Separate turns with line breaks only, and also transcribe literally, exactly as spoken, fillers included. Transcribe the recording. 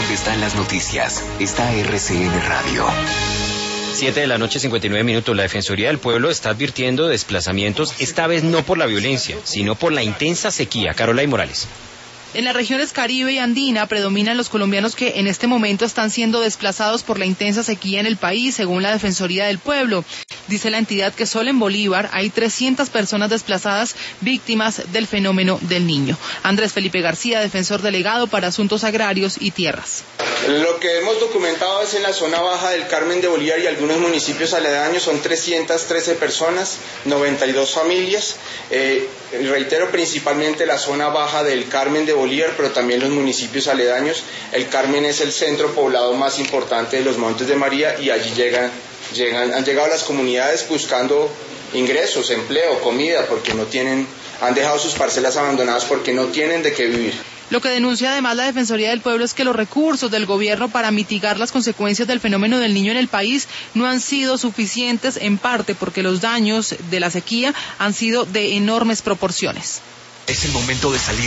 donde están las noticias está R C N Radio.
Siete de la noche, cincuenta y nueve minutos. La Defensoría del Pueblo está advirtiendo de desplazamientos, esta vez no por la violencia, sino por la intensa sequía. Carolina Morales.
En las regiones Caribe y Andina predominan los colombianos que en este momento están siendo desplazados por la intensa sequía en el país, según la Defensoría del Pueblo. Dice la entidad que solo en Bolívar hay trescientas personas desplazadas víctimas del fenómeno del Niño. Andrés Felipe García, defensor delegado para Asuntos Agrarios y Tierras.
Lo que hemos documentado es en la zona baja del Carmen de Bolívar y algunos municipios aledaños, son trescientas trece personas, noventa y dos familias. Eh, reitero, principalmente la zona baja del Carmen de Bolívar, pero también los municipios aledaños. El Carmen es el centro poblado más importante de los Montes de María y allí llegan, llegan, han llegado las comunidades buscando ingresos, empleo, comida, porque no tienen, han dejado sus parcelas abandonadas porque no tienen de qué vivir.
Lo que denuncia además la Defensoría del Pueblo es que los recursos del gobierno para mitigar las consecuencias del fenómeno del Niño en el país no han sido suficientes, en parte porque los daños de la sequía han sido de enormes proporciones.
Es el momento de salir